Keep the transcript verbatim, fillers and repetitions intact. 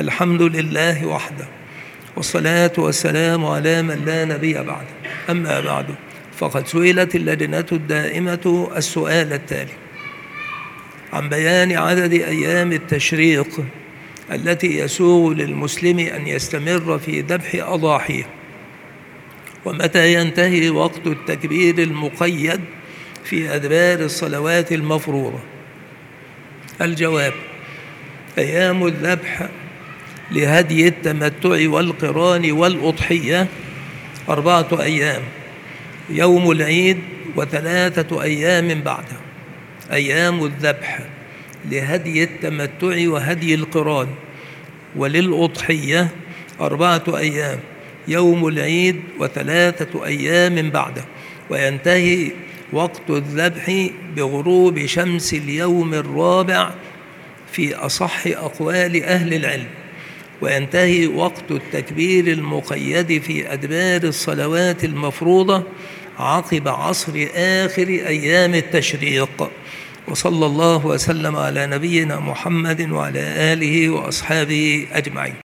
الحمد لله وحده، والصلاة والسلام على من لا نبي بعده. أما بعد، فقد سئلت اللجنة الدائمة السؤال التالي عن بيان عدد أيام التشريق التي يسوغ للمسلم أن يستمر في ذبح أضاحيه، ومتى ينتهي وقت التكبير المقيد في أدبار الصلوات المفروضة. الجواب: أيام الذبح لهدي التمتع والقران والأضحية أربعة أيام: يوم العيد وثلاثة أيام بعده. أيام الذبح لهدي التمتع وهدي القران وللأضحية أربعة أيام: يوم العيد وثلاثة أيام بعده. وينتهي وقت الذبح بغروب شمس اليوم الرابع في أصح أقوال أهل العلم. وينتهي وقت التكبير المقيد في أدبار الصلوات المفروضة عقب عصر آخر أيام التشريق. وصلى الله وسلم على نبينا محمد وعلى آله وأصحابه أجمعين.